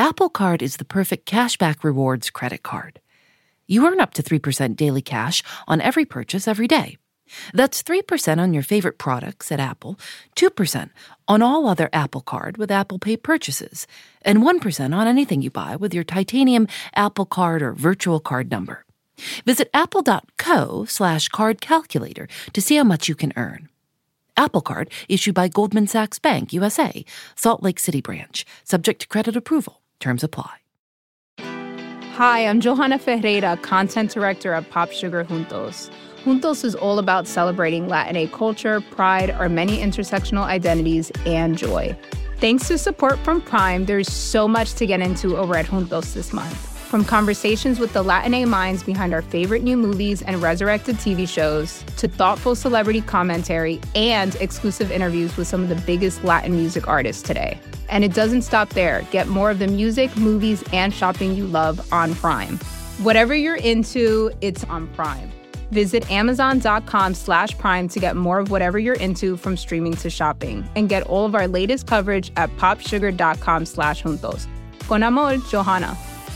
Apple Card is the perfect cashback rewards credit card. You earn up to 3% daily cash on every purchase every day. That's 3% on your favorite products at Apple, 2% on all other Apple Card with Apple Pay purchases, and 1% on anything you buy with your titanium Apple Card or virtual card number. Visit apple.co/card calculator to see how much you can earn. Apple Card issued by Goldman Sachs Bank, USA, Salt Lake City branch, subject to credit approval. Terms apply. Hi, I'm Johanna Ferreira, content director at Pop Sugar Juntos. Juntos is all about celebrating Latin culture, pride, our many intersectional identities, and joy. Thanks to support from Prime, there's so much to get into over at Juntos this month. From conversations with the Latin minds behind our favorite new movies and resurrected TV shows, to thoughtful celebrity commentary and exclusive interviews with some of the biggest Latin music artists today. And it doesn't stop there. Get more of the music, movies, and shopping you love on Prime. Whatever you're into, it's on Prime. Visit Amazon.com/Prime to get more of whatever you're into, from streaming to shopping. And get all of our latest coverage at popsugar.com/juntos. Con amor, Johanna.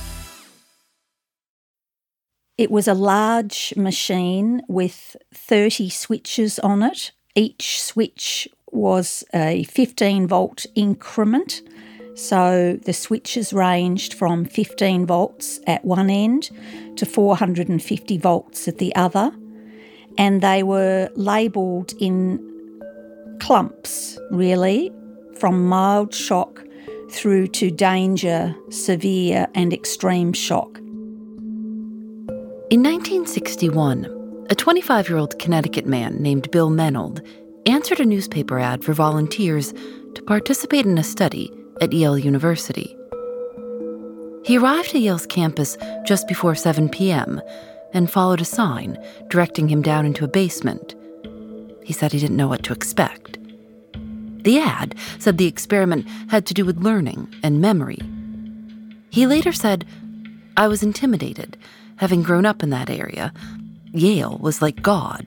It was a large machine with 30 switches on it. Each switch was a 15-volt increment. So the switches ranged from 15 volts at one end to 450 volts at the other. And they were labelled in clumps, really, from mild shock through to danger, severe and extreme shock. In 1961, a 25-year-old Connecticut man named Bill Menold answered a newspaper ad for volunteers to participate in a study at Yale University. He arrived at Yale's campus just before 7 p.m. and followed a sign directing him down into a basement. He said he didn't know what to expect. The ad said the experiment had to do with learning and memory. He later said, "I was intimidated. Having grown up in that area, Yale was like God."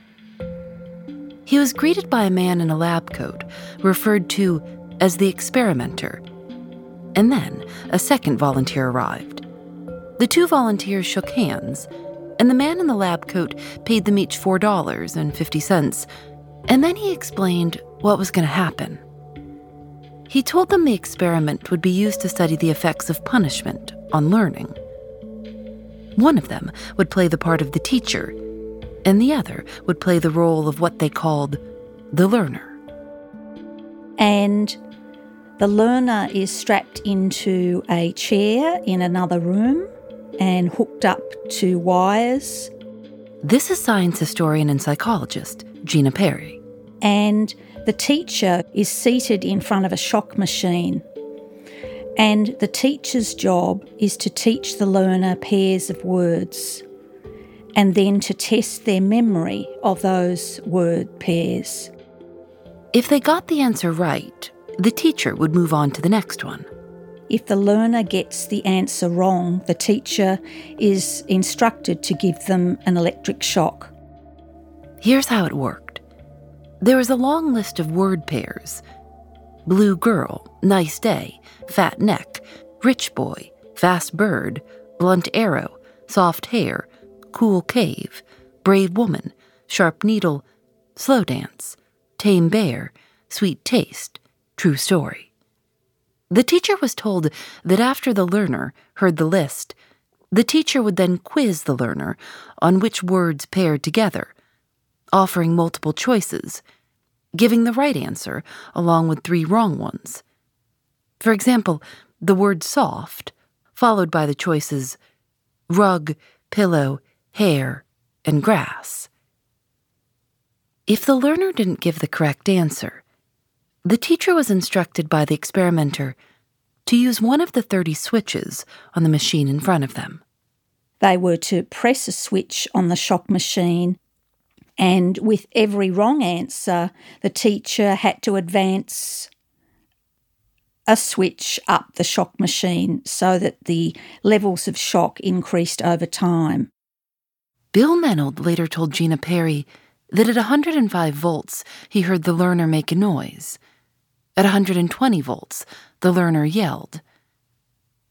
He was greeted by a man in a lab coat, referred to as the experimenter. And then a second volunteer arrived. The two volunteers shook hands, and the man in the lab coat paid them each $4.50, and then he explained what was going to happen. He told them the experiment would be used to study the effects of punishment on learning. One of them would play the part of the teacher, and the other would play the role of what they called the learner. And the learner is strapped into a chair in another room and hooked up to wires. This is science historian and psychologist Gina Perry. And the teacher is seated in front of a shock machine. And the teacher's job is to teach the learner pairs of words and then to test their memory of those word pairs. If they got the answer right, the teacher would move on to the next one. If the learner gets the answer wrong, the teacher is instructed to give them an electric shock. Here's how it worked. There was a long list of word pairs: blue girl, nice day, fat neck, rich boy, fast bird, blunt arrow, soft hair, cool cave, brave woman, sharp needle, slow dance, tame bear, sweet taste, true story. The teacher was told that after the learner heard the list, the teacher would then quiz the learner on which words paired together, offering multiple choices, giving the right answer along with 3 wrong ones. For example, the word soft, followed by the choices rug, pillow, hair, and grass. If the learner didn't give the correct answer, the teacher was instructed by the experimenter to use one of the 30 switches on the machine in front of them. They were to press a switch on the shock machine, and with every wrong answer, the teacher had to advance a switch up the shock machine so that the levels of shock increased over time. Bill Menold later told Gina Perry that at 105 volts, he heard the learner make a noise. At 120 volts, the learner yelled.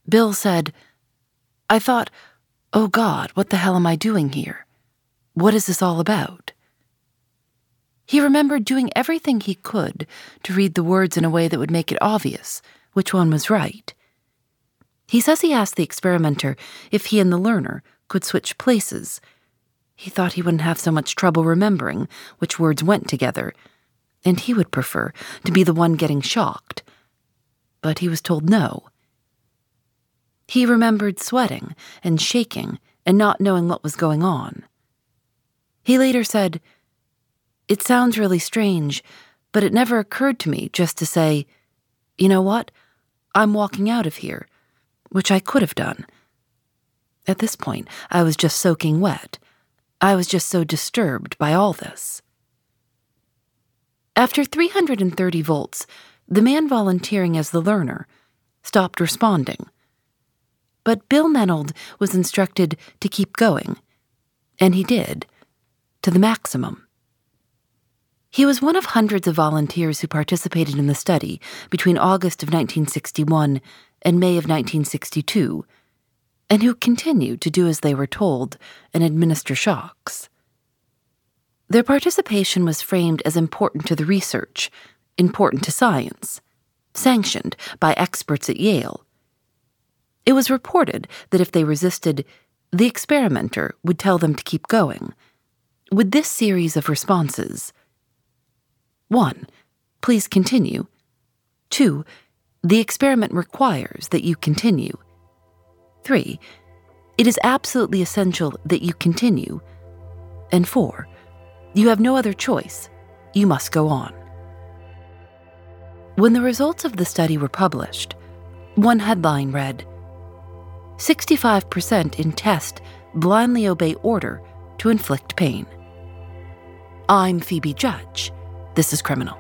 Bill said, "I thought, oh God, what the hell am I doing here? What is this all about?" He remembered doing everything he could to read the words in a way that would make it obvious which one was right. He says he asked the experimenter if he and the learner could switch places. He thought he wouldn't have so much trouble remembering which words went together, and he would prefer to be the one getting shocked. But he was told no. He remembered sweating and shaking and not knowing what was going on. He later said, "It sounds really strange, but it never occurred to me just to say, you know what, I'm walking out of here," which I could have done. At this point, I was just soaking wet. I was just so disturbed by all this. After 330 volts, the man volunteering as the learner stopped responding. But Bill Menold was instructed to keep going, and he did, to the maximum. He was one of hundreds of volunteers who participated in the study between August of 1961 and May of 1962, and who continued to do as they were told and administer shocks. Their participation was framed as important to the research, important to science, sanctioned by experts at Yale. It was reported that if they resisted, the experimenter would tell them to keep going, with this series of responses. 1. Please continue. 2. The experiment requires that you continue. 3. It is absolutely essential that you continue. And 4. You have no other choice. You must go on. When the results of the study were published, one headline read, 65% in test blindly obey order to inflict pain. I'm Phoebe Judge. This is Criminal.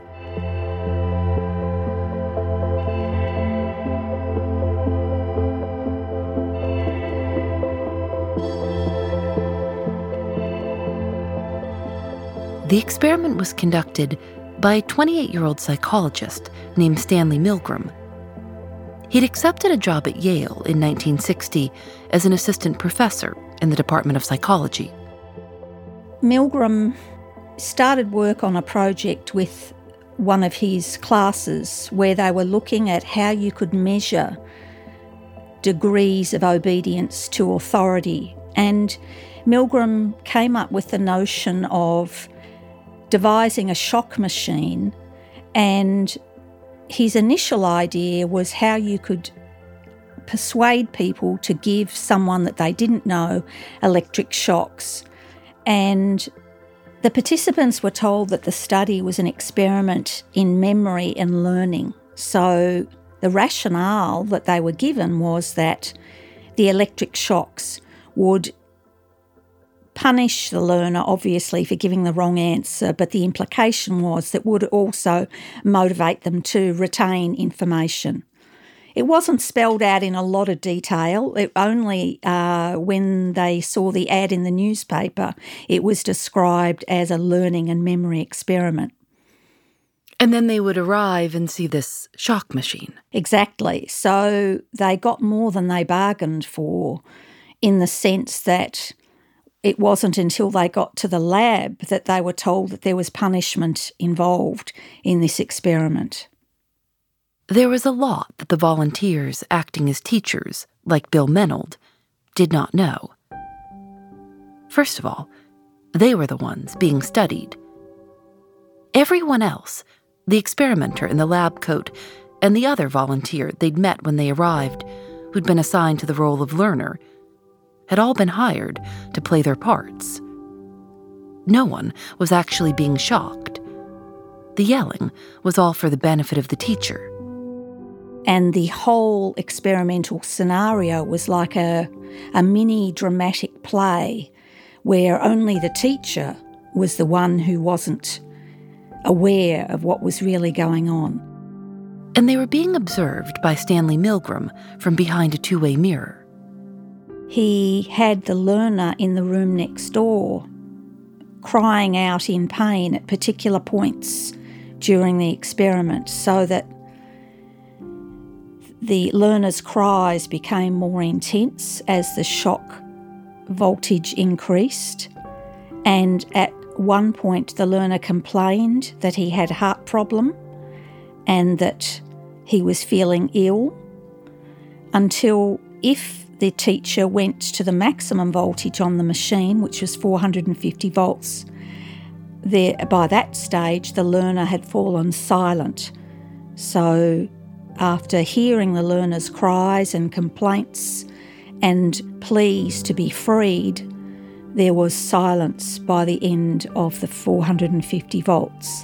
The experiment was conducted by a 28-year-old psychologist named Stanley Milgram. He'd accepted a job at Yale in 1960 as an assistant professor in the Department of Psychology. Milgram started work on a project with one of his classes where they were looking at how you could measure degrees of obedience to authority. And Milgram came up with the notion of devising a shock machine, and his initial idea was how you could persuade people to give someone that they didn't know electric shocks. And the participants were told that the study was an experiment in memory and learning. So the rationale that they were given was that the electric shocks would punish the learner, obviously, for giving the wrong answer, but the implication was that would also motivate them to retain information. It wasn't spelled out in a lot of detail. It only when they saw the ad in the newspaper, it was described as a learning and memory experiment. And then they would arrive and see this shock machine. Exactly. So they got more than they bargained for, in the sense that it wasn't until they got to the lab that they were told that there was punishment involved in this experiment. There was a lot that the volunteers acting as teachers, like Bill Menold, did not know. First of all, they were the ones being studied. Everyone else, the experimenter in the lab coat and the other volunteer they'd met when they arrived, who'd been assigned to the role of learner, had all been hired to play their parts. No one was actually being shocked. The yelling was all for the benefit of the teacher. And the whole experimental scenario was like a mini dramatic play where only the teacher was the one who wasn't aware of what was really going on. And they were being observed by Stanley Milgram from behind a two-way mirror. He had the learner in the room next door crying out in pain at particular points during the experiment, so that The learner's cries became more intense as the shock voltage increased, and at one point the learner complained that he had a heart problem and that he was feeling ill, until if the teacher went to the maximum voltage on the machine, which was 450 volts, by that stage the learner had fallen silent. So after hearing the learner's cries and complaints and pleas to be freed, there was silence by the end of the 450 volts.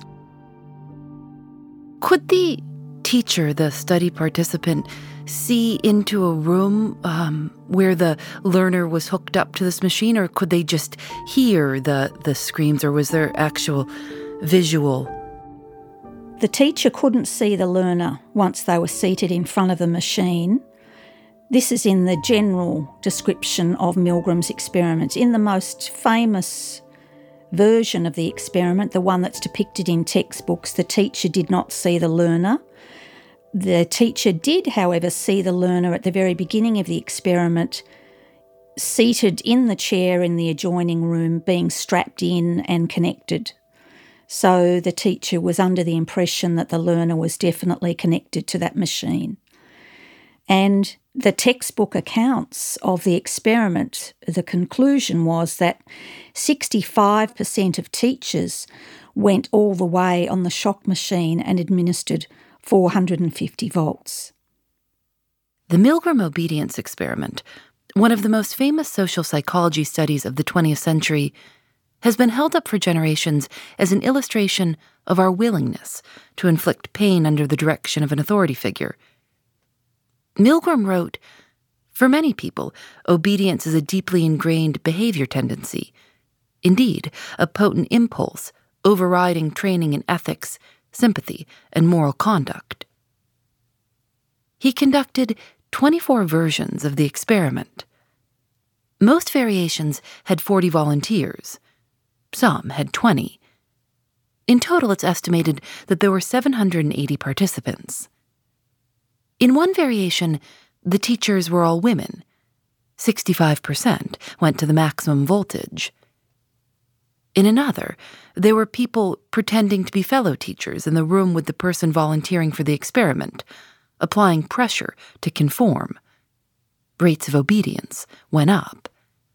Could the teacher, the study participant, see into a room where the learner was hooked up to this machine, or could they just hear the screams, or was there actual visual? The teacher couldn't see the learner once they were seated in front of the machine. This is in the general description of Milgram's experiment. In the most famous version of the experiment, the one that's depicted in textbooks, the teacher did not see the learner. The teacher did, however, see the learner at the very beginning of the experiment, seated in the chair in the adjoining room, being strapped in and connected. So the teacher was under the impression that the learner was definitely connected to that machine. And the textbook accounts of the experiment, the conclusion was that 65% of teachers went all the way on the shock machine and administered 450 volts. The Milgram obedience experiment, one of the most famous social psychology studies of the 20th century, has been held up for generations as an illustration of our willingness to inflict pain under the direction of an authority figure. Milgram wrote, "For many people, obedience is a deeply ingrained behavior tendency, indeed, a potent impulse overriding training in ethics, sympathy, and moral conduct." He conducted 24 versions of the experiment. Most variations had 40 volunteers. Some had 20. In total, it's estimated that there were 780 participants. In one variation, the teachers were all women. 65% went to the maximum voltage. In another, there were people pretending to be fellow teachers in the room with the person volunteering for the experiment, applying pressure to conform. Rates of obedience went up.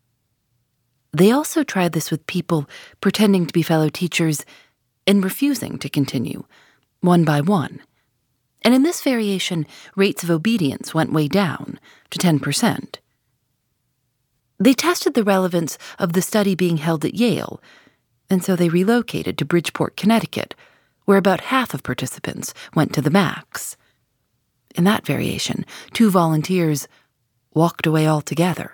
They also tried this with people pretending to be fellow teachers and refusing to continue, one by one. And in this variation, rates of obedience went way down to 10%. They tested the relevance of the study being held at Yale, and so they relocated to Bridgeport, Connecticut, where about half of participants went to the max. In that variation, 2 volunteers walked away altogether.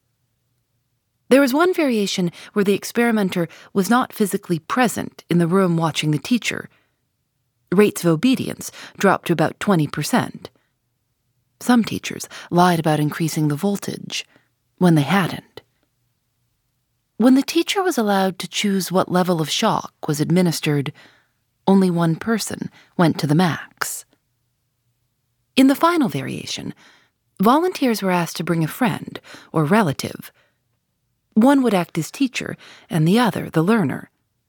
There was one variation where the experimenter was not physically present in the room watching the teacher. Rates of obedience dropped to about 20%. Some teachers lied about increasing the voltage when they hadn't. When the teacher was allowed to choose what level of shock was administered, only one person went to the max. In the final variation, volunteers were asked to bring a friend or relative. One would act as teacher and the other the learner.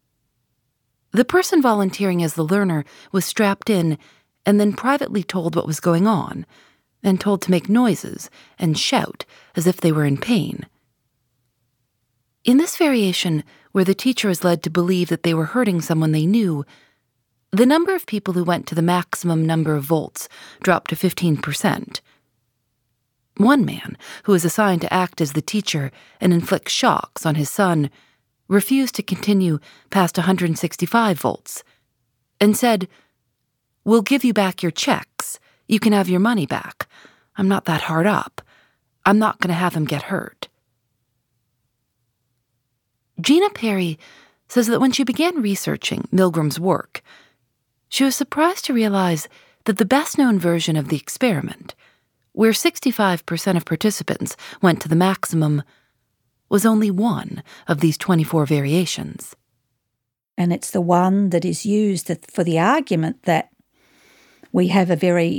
The person volunteering as the learner was strapped in and then privately told what was going on, and told to make noises and shout as if they were in pain. In this variation, where the teacher was led to believe that they were hurting someone they knew, the number of people who went to the maximum number of volts dropped to 15%. One man, who was assigned to act as the teacher and inflict shocks on his son, refused to continue past 165 volts and said, "We'll give you back your checks. You can have your money back. I'm not that hard up. I'm not going to have him get hurt." Gina Perry says that when she began researching Milgram's work, she was surprised to realize that the best-known version of the experiment, where 65% of participants went to the maximum, was only one of these 24 variations. And it's the one that is used for the argument that we have a very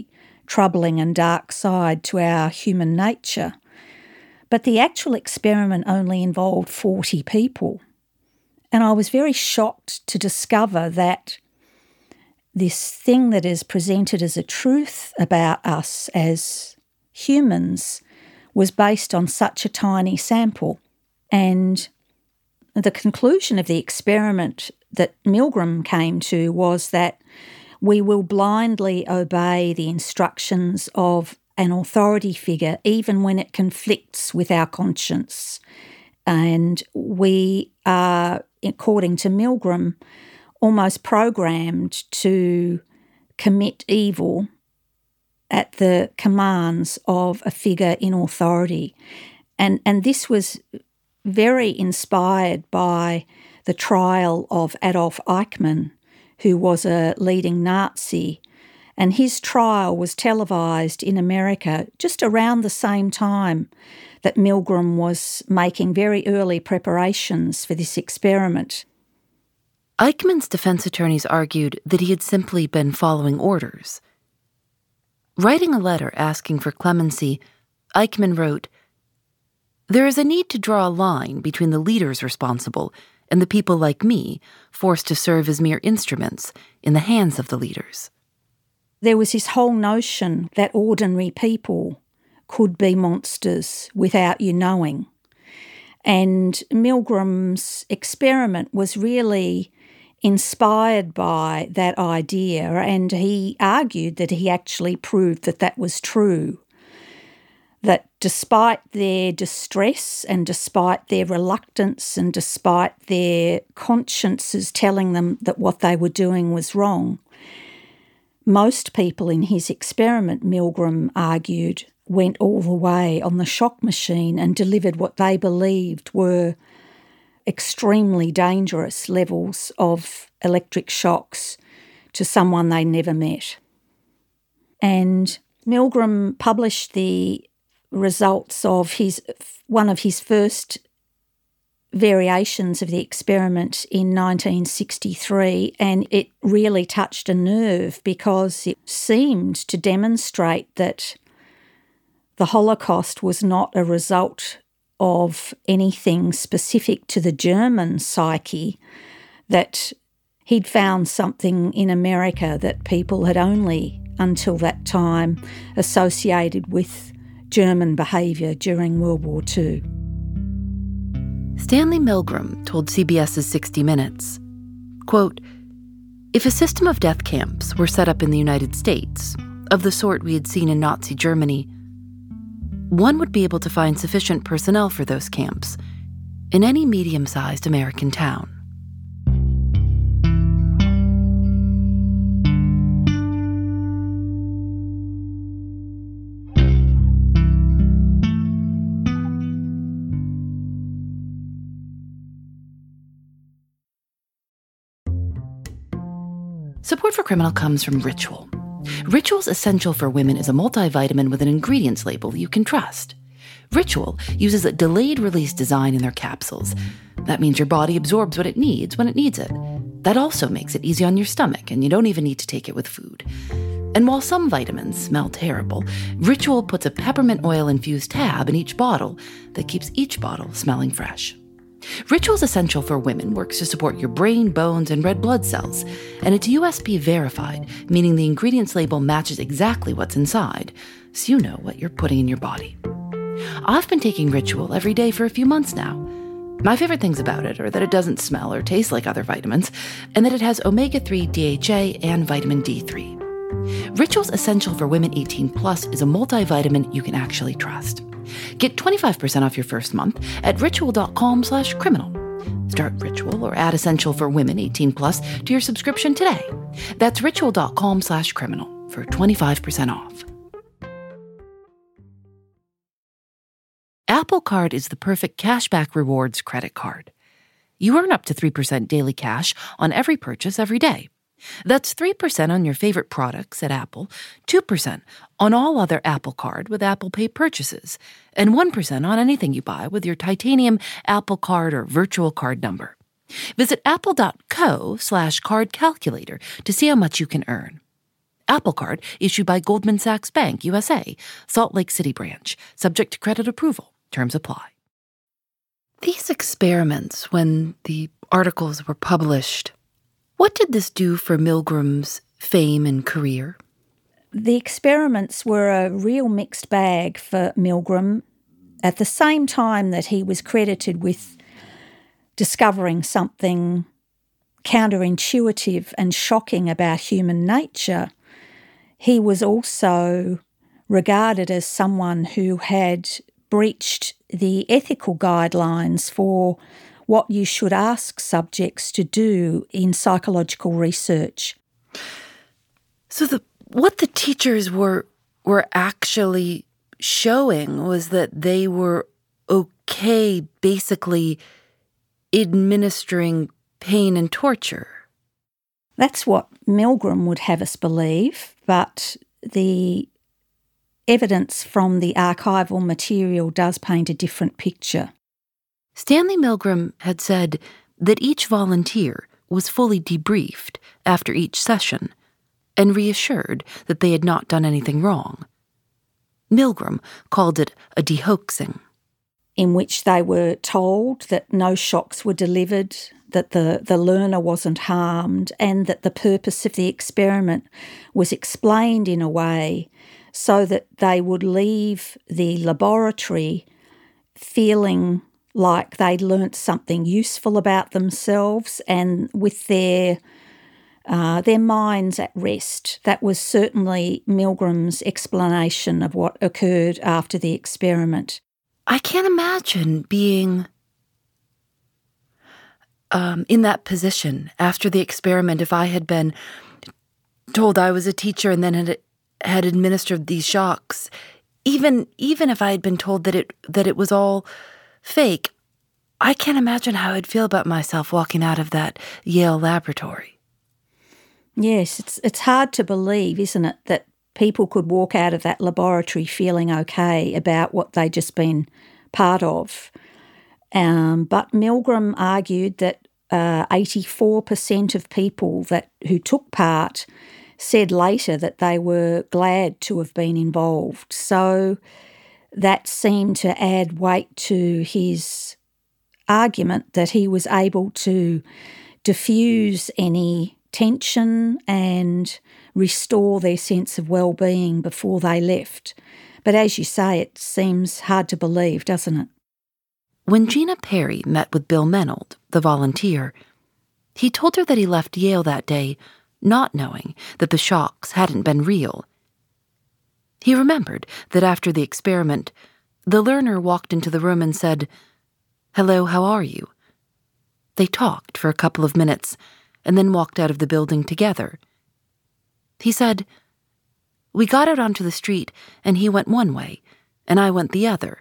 troubling and dark side to our human nature. But the actual experiment only involved 40 people. And I was very shocked to discover that this thing that is presented as a truth about us as humans was based on such a tiny sample. And the conclusion of the experiment that Milgram came to was that we will blindly obey the instructions of an authority figure even when it conflicts with our conscience. And we are, according to Milgram, almost programmed to commit evil at the commands of a figure in authority. And this was very inspired by the trial of Adolf Eichmann, who was a leading Nazi, and his trial was televised in America just around the same time that Milgram was making very early preparations for this experiment. Eichmann's defense attorneys argued that he had simply been following orders. Writing a letter asking for clemency, Eichmann wrote, "There is a need to draw a line between the leaders responsible and the people like me, forced to serve as mere instruments in the hands of the leaders." There was this whole notion that ordinary people could be monsters without you knowing. And Milgram's experiment was really inspired by that idea, and he argued that he actually proved that that was true. That despite their distress and despite their reluctance and despite their consciences telling them that what they were doing was wrong, most people in his experiment, Milgram argued, went all the way on the shock machine and delivered what they believed were extremely dangerous levels of electric shocks to someone they never met. And Milgram published the results of one of his first variations of the experiment in 1963, and it really touched a nerve because it seemed to demonstrate that the Holocaust was not a result of anything specific to the German psyche, that he'd found something in America that people had only until that time associated with German behaviour during World War II. Stanley Milgram told CBS's 60 Minutes, quote, "If a system of death camps were set up in the United States, of the sort we had seen in Nazi Germany, one would be able to find sufficient personnel for those camps in any medium-sized American town." Support for Criminal comes from Ritual. Ritual's Essential for Women is a multivitamin with an ingredients label you can trust. Ritual uses a delayed-release design in their capsules. That means your body absorbs what it needs when it needs it. That also makes it easy on your stomach, and you don't even need to take it with food. And while some vitamins smell terrible, Ritual puts a peppermint oil-infused tab in each bottle that keeps each bottle smelling fresh. Ritual's Essential for Women works to support your brain, bones, and red blood cells, and it's USP verified, meaning the ingredients label matches exactly what's inside, so you know what you're putting in your body. I've been taking Ritual every day for a few months now. My favorite things about it are that it doesn't smell or taste like other vitamins, and that it has omega-3 DHA and vitamin D3. Ritual's Essential for Women 18+ is a multivitamin you can actually trust. Get 25% off your first month at ritual.com/criminal. Start Ritual or add Essential for Women 18+ to your subscription today. That's ritual.com/criminal for 25% off. Apple Card is the perfect cashback rewards credit card. You earn up to 3% daily cash on every purchase every day. That's 3% on your favorite products at Apple, 2% on all other Apple Card with Apple Pay purchases, and 1% on anything you buy with your titanium Apple Card or virtual card number. Visit apple.co/card calculator to see how much you can earn. Apple Card issued by Goldman Sachs Bank, USA, Salt Lake City branch, subject to credit approval. Terms apply. These experiments, when the articles were published, what did this do for Milgram's fame and career? The experiments were a real mixed bag for Milgram. At the same time that he was credited with discovering something counterintuitive and shocking about human nature, he was also regarded as someone who had breached the ethical guidelines for what you should ask subjects to do in psychological research. So what the teachers were actually showing was that they were okay basically administering pain and torture. That's what Milgram would have us believe, but the evidence from the archival material does paint a different picture. Stanley Milgram had said that each volunteer was fully debriefed after each session and reassured that they had not done anything wrong. Milgram called it a dehoaxing, in which they were told that no shocks were delivered, that the learner wasn't harmed, and that the purpose of the experiment was explained in a way so that they would leave the laboratory feeling like they'd learnt something useful about themselves and with their minds at rest. That was certainly Milgram's explanation of what occurred after the experiment. I can't imagine being in that position after the experiment if I had been told I was a teacher and then had administered these shocks. Even if I had been told that it was all fake, I can't imagine how I'd feel about myself walking out of that Yale laboratory. Yes, it's hard to believe, isn't it, that people could walk out of that laboratory feeling okay about what they'd just been part of. But Milgram argued that 84% of people who took part said later that they were glad to have been involved. So that seemed to add weight to his argument that he was able to diffuse any tension and restore their sense of well-being before they left. But as you say, it seems hard to believe, doesn't it? When Gina Perry met with Bill Menold, the volunteer, he told her that he left Yale that day not knowing that the shocks hadn't been real. He remembered that after the experiment, the learner walked into the room and said, "Hello, how are you?" They talked for a couple of minutes and then walked out of the building together. He said, "We got out onto the street and he went one way and I went the other.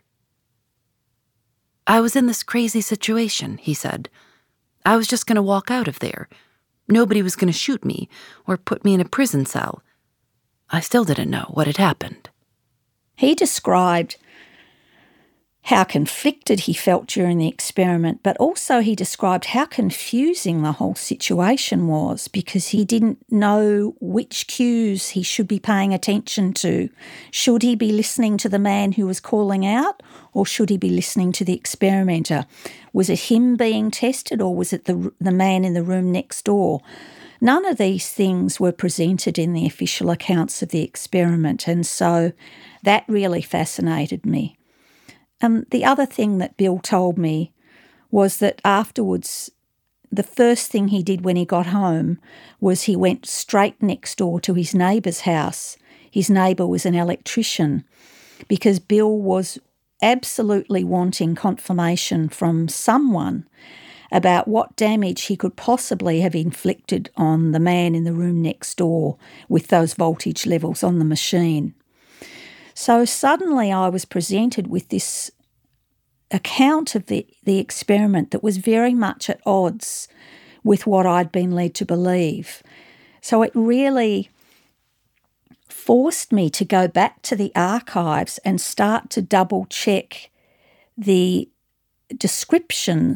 I was in this crazy situation," he said. "I was just going to walk out of there. Nobody was going to shoot me or put me in a prison cell. I still didn't know what had happened." He described how conflicted he felt during the experiment, but also he described how confusing the whole situation was because he didn't know which cues he should be paying attention to. Should he be listening to the man who was calling out, or should he be listening to the experimenter? Was it him being tested, or was it the man in the room next door? None of these things were presented in the official accounts of the experiment, and so that really fascinated me. The other thing that Bill told me was that afterwards, the first thing he did when he got home was he went straight next door to his neighbour's house. His neighbour was an electrician, because Bill was absolutely wanting confirmation from someone about what damage he could possibly have inflicted on the man in the room next door with those voltage levels on the machine. So suddenly I was presented with this account of the experiment that was very much at odds with what I'd been led to believe. So it really forced me to go back to the archives and start to double check the descriptions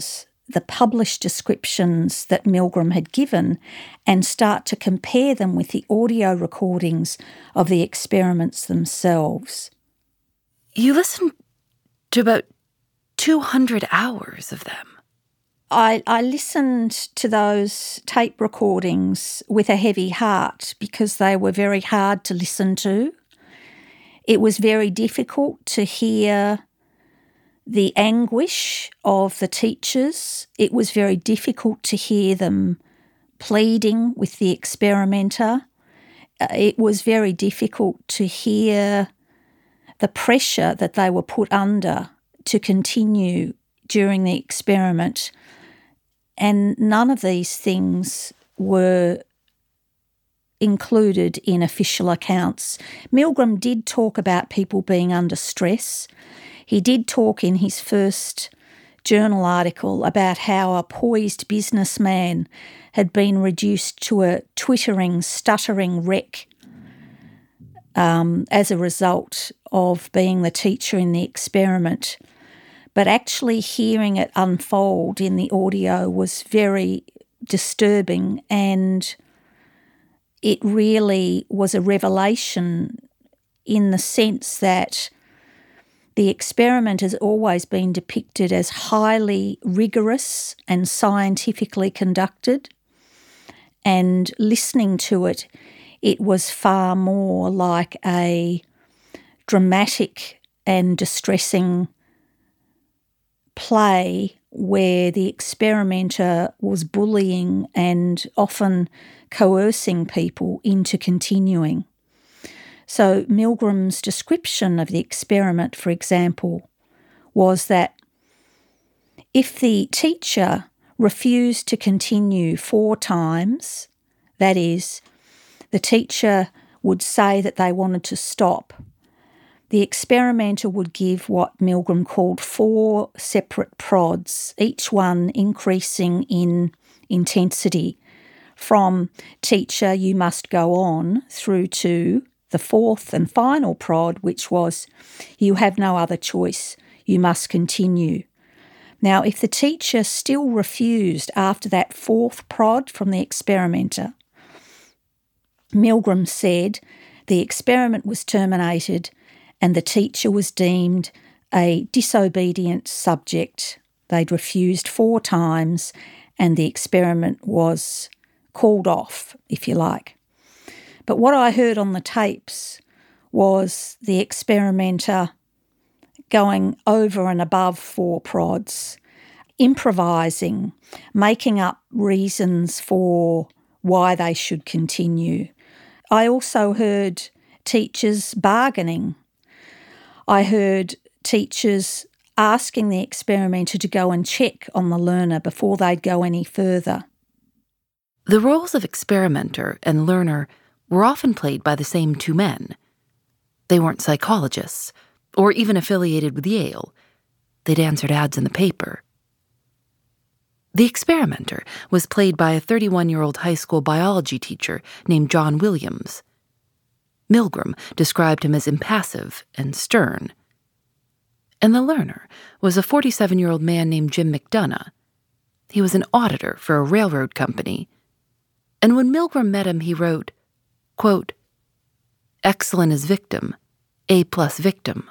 the published descriptions that Milgram had given and start to compare them with the audio recordings of the experiments themselves. You listened to about 200 hours of them. I listened to those tape recordings with a heavy heart because they were very hard to listen to. It was very difficult to hear the anguish of the teachers. It was very difficult to hear them pleading with the experimenter. It was very difficult to hear the pressure that they were put under to continue during the experiment. And none of these things were included in official accounts. Milgram did talk about people being under stress. He did talk in his first journal article about how a poised businessman had been reduced to a twittering, stuttering wreck as a result of being the teacher in the experiment. But actually hearing it unfold in the audio was very disturbing, and it really was a revelation in the sense that the experiment has always been depicted as highly rigorous and scientifically conducted, and listening to it, it was far more like a dramatic and distressing play where the experimenter was bullying and often coercing people into continuing. So Milgram's description of the experiment, for example, was that if the teacher refused to continue 4 times, that is, the teacher would say that they wanted to stop, the experimenter would give what Milgram called 4 separate prods, each one increasing in intensity from teacher, you must go on, through to the 4th and final prod, which was you have no other choice, you must continue. Now, if the teacher still refused after that 4th prod from the experimenter, Milgram said the experiment was terminated and the teacher was deemed a disobedient subject. They'd refused 4 times and the experiment was called off, if you like. But what I heard on the tapes was the experimenter going over and above 4 prods, improvising, making up reasons for why they should continue. I also heard teachers bargaining. I heard teachers asking the experimenter to go and check on the learner before they'd go any further. The roles of experimenter and learner were often played by the same 2 men. They weren't psychologists or even affiliated with Yale. They'd answered ads in the paper. The experimenter was played by a 31-year-old high school biology teacher named John Williams. Milgram described him as impassive and stern. And the learner was a 47-year-old man named Jim McDonough. He was an auditor for a railroad company. And when Milgram met him, he wrote, quote, "Excellent as victim, A+ victim."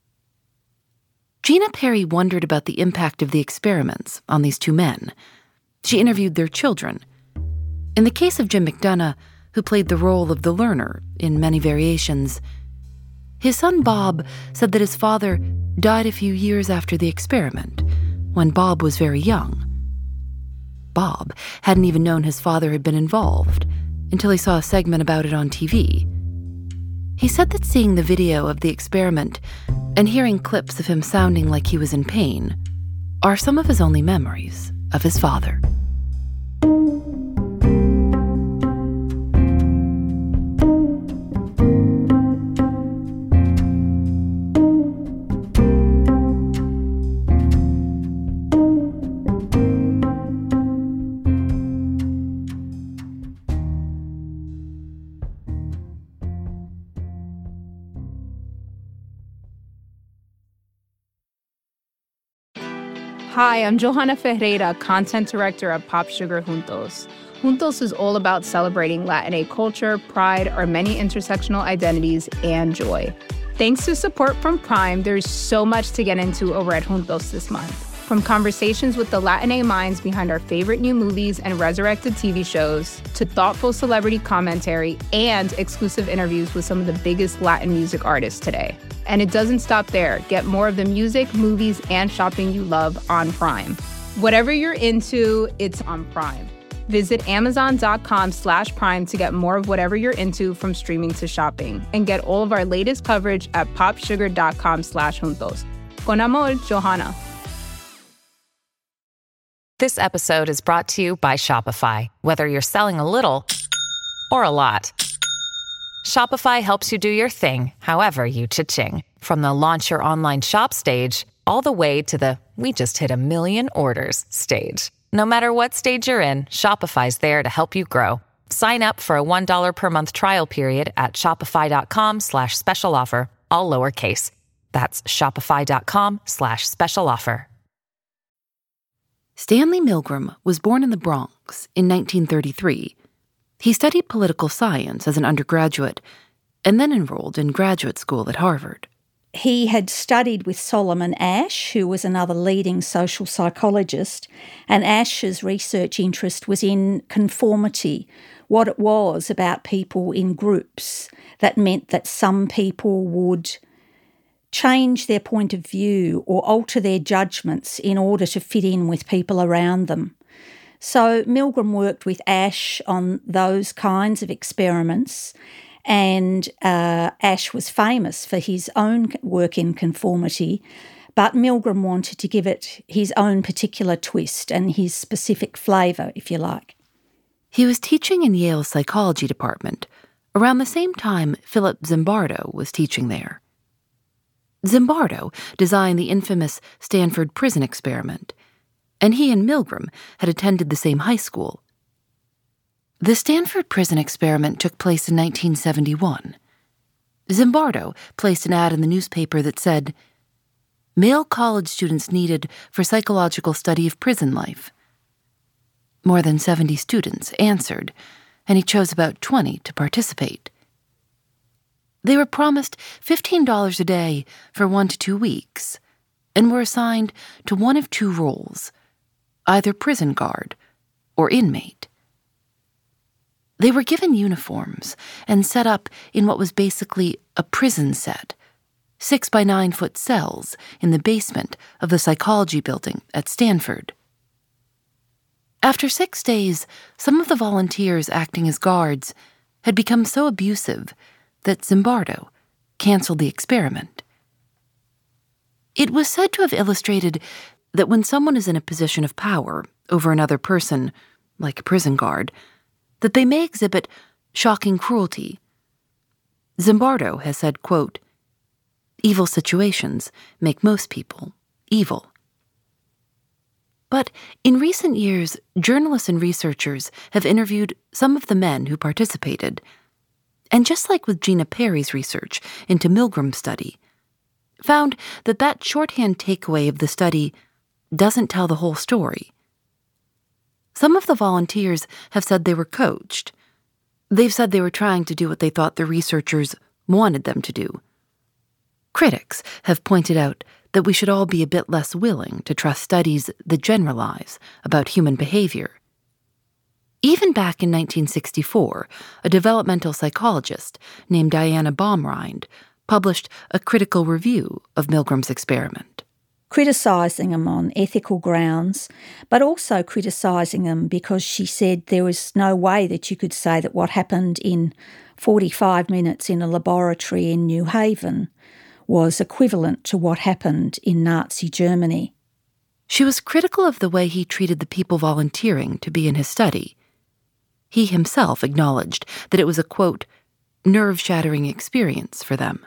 Gina Perry wondered about the impact of the experiments on these 2 men. She interviewed their children. In the case of Jim McDonough, who played the role of the learner in many variations, his son Bob said that his father died a few years after the experiment, when Bob was very young. Bob hadn't even known his father had been involved until he saw a segment about it on TV. He said that seeing the video of the experiment and hearing clips of him sounding like he was in pain are some of his only memories of his father. Hi, I'm Johanna Ferreira, Content Director at Pop Sugar Juntos. Juntos is all about celebrating Latinx culture, pride, our many intersectional identities, and joy. Thanks to support from Prime, there's so much to get into over at Juntos this month. From conversations with the Latinx minds behind our favorite new movies and resurrected TV shows, to thoughtful celebrity commentary and exclusive interviews with some of the biggest Latin music artists today. And it doesn't stop there. Get more of the music, movies, and shopping you love on Prime. Whatever you're into, it's on Prime. Visit Amazon.com/Prime to get more of whatever you're into, from streaming to shopping. And get all of our latest coverage at popsugar.com/juntos. Con amor, Johanna. This episode is brought to you by Shopify. Whether you're selling a little or a lot, Shopify helps you do your thing, however you cha-ching. From the launch your online shop stage, all the way to the we just hit 1 million orders stage. No matter what stage you're in, Shopify's there to help you grow. Sign up for a $1 per month trial period at shopify.com/special offer, all lowercase. That's shopify.com/special offer. Stanley Milgram was born in the Bronx in 1933. He studied political science as an undergraduate and then enrolled in graduate school at Harvard. He had studied with Solomon Asch, who was another leading social psychologist, and Asch's research interest was in conformity, what it was about people in groups that meant that some people would change their point of view or alter their judgments in order to fit in with people around them. So Milgram worked with Asch on those kinds of experiments, and Asch was famous for his own work in conformity, but Milgram wanted to give it his own particular twist and his specific flavour, if you like. He was teaching in Yale's psychology department around the same time Philip Zimbardo was teaching there. Zimbardo designed the infamous Stanford Prison Experiment, and he and Milgram had attended the same high school. The Stanford Prison Experiment took place in 1971. Zimbardo placed an ad in the newspaper that said, "Male college students needed for psychological study of prison life." More than 70 students answered, and he chose about 20 to participate. They were promised $15 a day for 1 to 2 weeks, and were assigned to one of two roles, either prison guard or inmate. They were given uniforms and set up in what was basically a prison set, 6 by 9 foot cells in the basement of the psychology building at Stanford. After 6 days, some of the volunteers acting as guards had become so abusive that Zimbardo canceled the experiment. It was said to have illustrated that when someone is in a position of power over another person, like a prison guard, that they may exhibit shocking cruelty. Zimbardo has said, quote, "Evil situations make most people evil." But in recent years, journalists and researchers have interviewed some of the men who participated. And just like with Gina Perry's research into Milgram's study, found that that shorthand takeaway of the study doesn't tell the whole story. Some of the volunteers have said they were coached. They've said they were trying to do what they thought the researchers wanted them to do. Critics have pointed out that we should all be a bit less willing to trust studies that generalize about human behavior. Even back in 1964, a developmental psychologist named Diana Baumrind published a critical review of Milgram's experiment. Criticising them on ethical grounds, but also criticising them because she said there was no way that you could say that what happened in 45 minutes in a laboratory in New Haven was equivalent to what happened in Nazi Germany. She was critical of the way he treated the people volunteering to be in his study. He himself acknowledged that it was a, quote, nerve-shattering experience for them.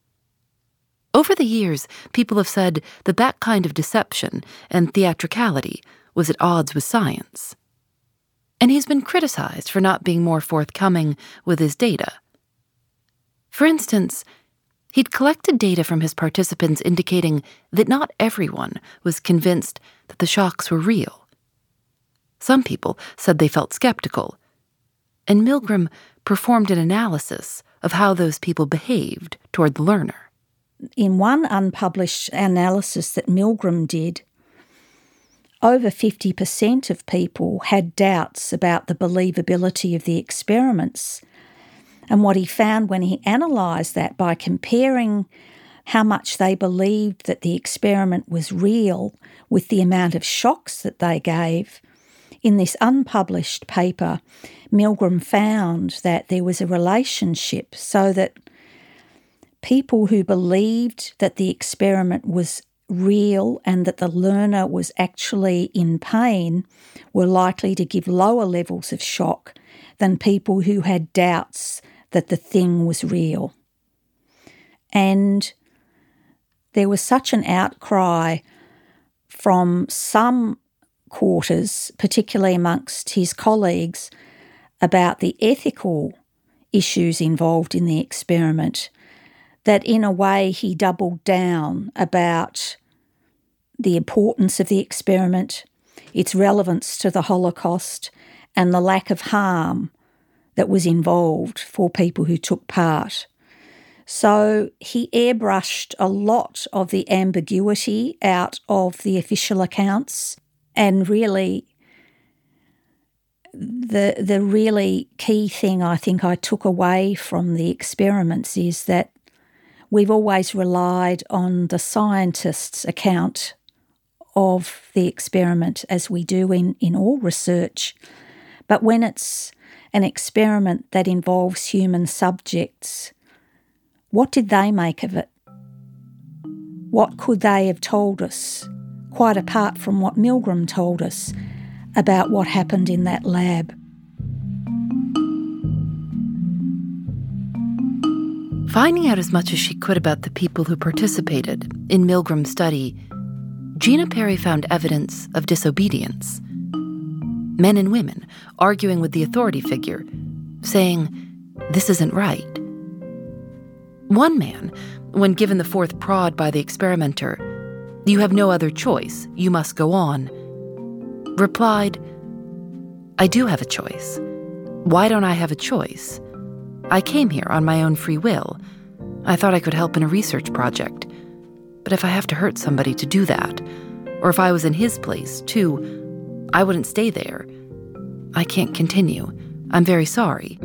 Over the years, people have said that that kind of deception and theatricality was at odds with science. And he's been criticized for not being more forthcoming with his data. For instance, He'd collected data from his participants indicating that not everyone was convinced that the shocks were real. Some people said they felt skeptical, and Milgram performed an analysis of how those people behaved toward the learner. In one unpublished analysis that Milgram did, over 50% of people had doubts about the believability of the experiments. And what he found when he analysed that by comparing how much they believed that the experiment was real with the amount of shocks that they gave, in this unpublished paper, Milgram found that there was a relationship so that people who believed that the experiment was real and that the learner was actually in pain were likely to give lower levels of shock than people who had doubts that the thing was real. And there was such an outcry from some quarters, particularly amongst his colleagues, about the ethical issues involved in the experiment, that in a way he doubled down about the importance of the experiment, its relevance to the Holocaust, and the lack of harm that was involved for people who took part. So he airbrushed a lot of the ambiguity out of the official accounts, and really the really key thing I think I took away from the experiments is that we've always relied on the scientist's account of the experiment, as we do in all research. But when it's an experiment that involves human subjects, what did they make of it? What could they have told us, quite apart from what Milgram told us about what happened in that lab? Finding out as much as she could about the people who participated in Milgram's study, Gina Perry found evidence of disobedience. Men and women arguing with the authority figure, saying, "This isn't right." One man, when given the fourth prod by the experimenter, "You have no other choice, you must go on," replied, "I do have a choice. Why don't I have a choice? I came here on my own free will. I thought I could help in a research project. But if I have to hurt somebody to do that, or if I was in his place, too, I wouldn't stay there. I can't continue. I'm very sorry."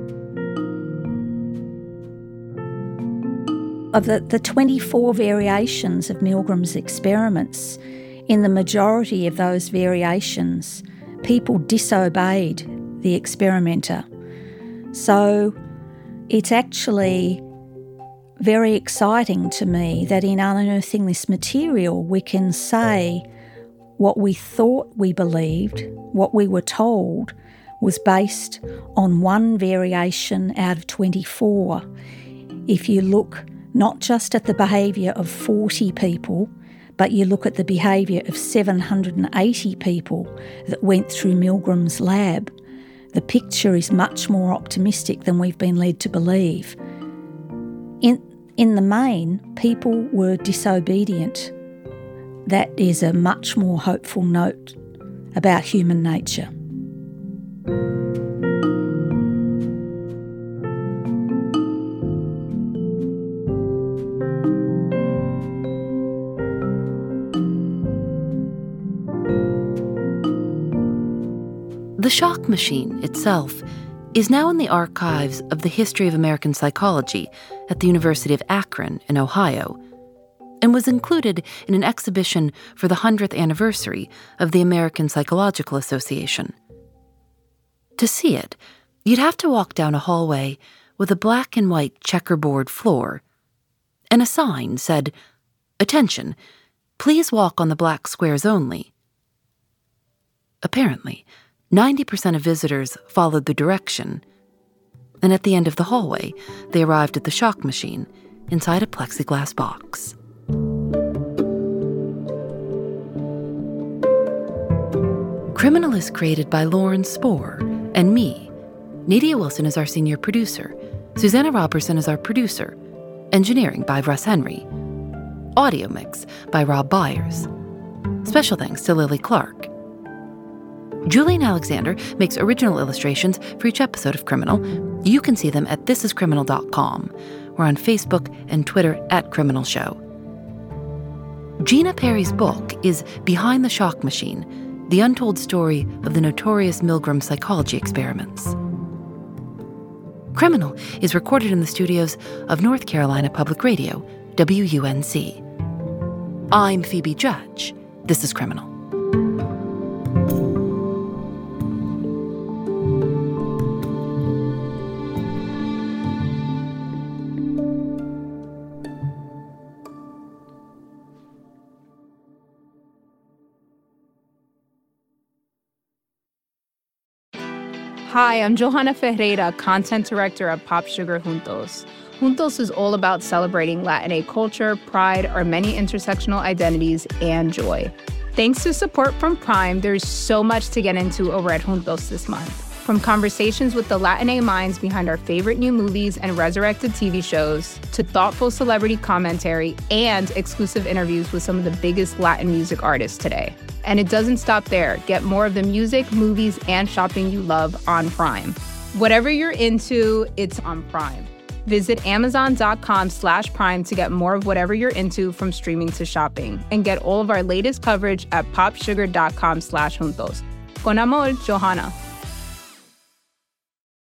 Of the 24 variations of Milgram's experiments, in the majority of those variations, people disobeyed the experimenter. So it's actually very exciting to me that in unearthing this material, we can say what we thought we believed, what we were told, was based on one variation out of 24. If you look not just at the behaviour of 40 people, but you look at the behaviour of 780 people that went through Milgram's lab, the picture is much more optimistic than we've been led to believe. In the main, people were disobedient. That is a much more hopeful note about human nature. The shock machine itself is now in the archives of the History of American Psychology at the University of Akron in Ohio, and was included in an exhibition for the 100th anniversary of the American Psychological Association. To see it, you'd have to walk down a hallway with a black and white checkerboard floor, and a sign said, "Attention, please walk on the black squares only." Apparently, 90% of visitors followed the direction, and at the end of the hallway, they arrived at the shock machine inside a plexiglass box. Criminal is created by Lauren Spohr and me. Nadia Wilson is our senior producer. Susanna Robertson is our producer. Engineering by Russ Henry. Audio mix by Rob Byers. Special thanks to Lily Clark. Julian Alexander makes original illustrations for each episode of Criminal. You can see them at thisiscriminal.com. We're on Facebook and Twitter at Criminal Show. Gina Perry's book is Behind the Shock Machine, the untold story of the notorious Milgram psychology experiments. Criminal is recorded in the studios of North Carolina Public Radio, WUNC. I'm Phoebe Judge. This is Criminal. Hi, I'm Johanna Ferreira, Content Director at Pop Sugar Juntos. Juntos is all about celebrating Latina culture, pride, our many intersectional identities, and joy. Thanks to support from Prime, there's so much to get into over at Juntos this month. From conversations with the Latina minds behind our favorite new movies and resurrected TV shows, to thoughtful celebrity commentary and exclusive interviews with some of the biggest Latin music artists today. And it doesn't stop there. Get more of the music, movies, and shopping you love on Prime. Whatever you're into, it's on Prime. Visit Amazon.com/Prime to get more of whatever you're into, from streaming to shopping. And get all of our latest coverage at popsugar.com/juntos. Con amor, Johanna.